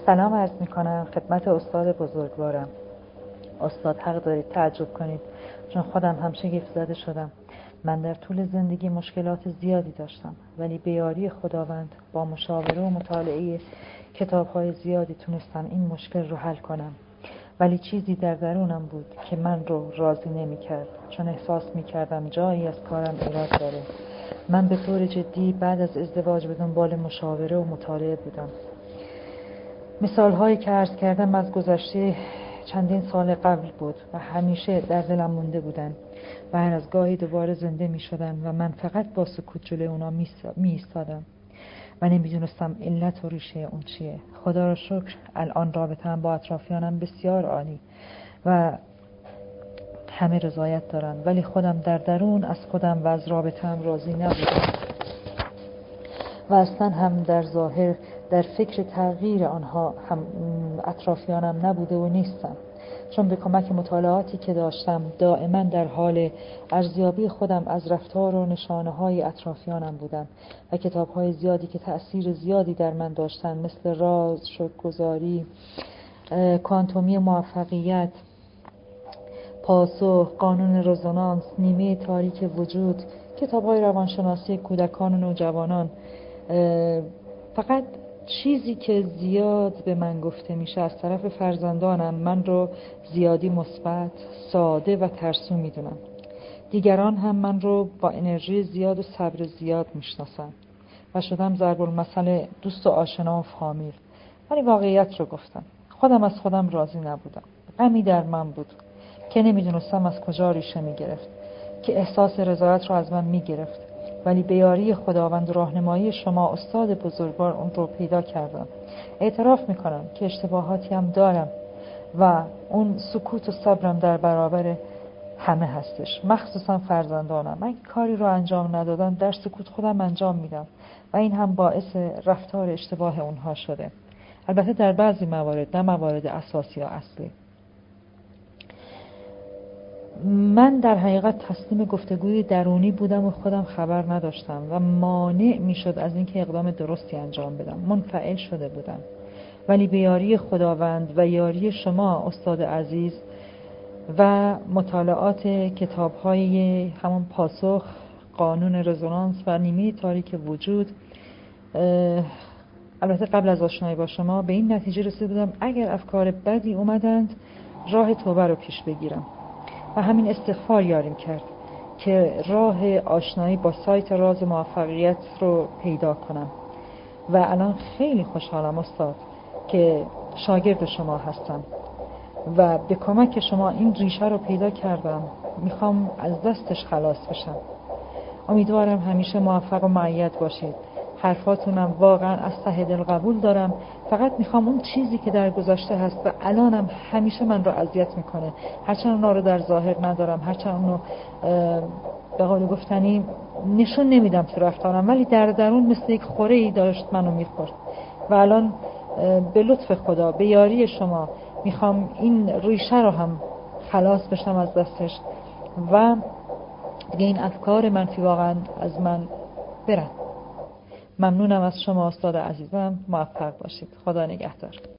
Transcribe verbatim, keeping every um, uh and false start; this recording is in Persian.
سلام عرض می کنم خدمت استاد بزرگوارم. استاد حق دارید تعجب کنید، چون خودم هم شگفت زده شدم. من در طول زندگی مشکلات زیادی داشتم، ولی به یاری خداوند با مشاوره و مطالعه کتاب‌های زیادی تونستم این مشکل رو حل کنم. ولی چیزی در درونم بود که من رو راضی نمی کرد، چون احساس می کردم جایی از کارم ایراد داره. من به طور جدی بعد از ازدواج به دنبال مشاوره و مطالعه بودم. مثال هایی که عرض کردم از گذشته چندین سال قبل بود و همیشه در دلم مونده بودن و هر از گاهی دوباره زنده می شدن و من فقط با سکوت جلوی اونا می ایستادم و نمیدونستم علت و ریشه اون چیه. خدا را شکر الان رابطه‌ام با اطرافیانم بسیار عالی و همه رضایت دارن، ولی خودم در درون از خودم و از رابطه‌ام راضی نبودم و اصلا هم در ظاهر در فکر تغییر آنها هم اطرافیانم نبوده و نیستم، چون به کمک مطالعاتی که داشتم دائما در حال ارزیابی خودم از رفتار و نشانه‌های اطرافیانم بودم و کتاب‌های زیادی که تأثیر زیادی در من داشتن، مثل راز، شکرگزاری، کوانتومی موفقیت، پاسخ، قانون رزونانس، نیمه تاریک وجود، کتاب‌های روانشناسی کودکان و نوجوانان، فقط چیزی که زیاد به من گفته میشه از طرف فرزندانم من رو زیادی مثبت، ساده و ترسو میدونن. دیگران هم من رو با انرژی زیاد و صبر زیاد میشناسن و شدم ضرب المثل دوست و آشنا و فامیل. ولی واقعیت رو گفتم، خودم از خودم راضی نبودم. غمی در من بود که نمیدونستم از کجا ریشه میگرفت، که احساس رضایت رو از من میگرفت. ولی به یاری خداوند و راهنمایی شما استاد بزرگوار اون رو پیدا کردم. اعتراف میکنم که اشتباهاتی هم دارم و اون سکوت و صبرم در برابر همه هستش، مخصوصا فرزندانم. من کاری رو انجام ندادن در سکوت خودم انجام میدم و این هم باعث رفتار اشتباه اونها شده، البته در بعضی موارد، نه موارد اساسی یا اصلی. من در حقیقت تسلیم گفتگوی درونی بودم و خودم خبر نداشتم و مانع میشد از اینکه اقدام درستی انجام بدم. منفعل شده بودم، ولی به یاری خداوند و یاری شما استاد عزیز و مطالعات کتاب‌های همون پاسخ، قانون رزونانس و نیمه تاریک وجود، البته قبل از آشنایی با شما، به این نتیجه رسیده بودم اگر افکار بدی اومدند راه توبه رو پیش بگیرم و همین استغفار یاریم کرد که راه آشنایی با سایت راز موفقیت رو پیدا کنم و الان خیلی خوشحالم استاد که شاگرد شما هستم و به کمک شما این ریشه رو پیدا کردم. میخوام از دستش خلاص بشم. امیدوارم همیشه موفق و مؤید باشید. حرفاتونم واقعا از ته دل قبول دارم، فقط میخوام اون چیزی که در گذشته هست و الانم همیشه من رو اذیت میکنه، هرچند اونا رو در ظاهر ندارم، هرچند اونو به قول گفتنی نشون نمیدم تو رفتارم، ولی در درون مثل یک خوره‌ای داشت منو میخورد و الان به لطف خدا، به یاری شما میخوام این ریشه رو هم خلاص بشم از دستش و دیگه این افکار منفی واقعا از من برن. ممنونم از شما استاد عزیزم. موفق باشید. خدا نگهدار.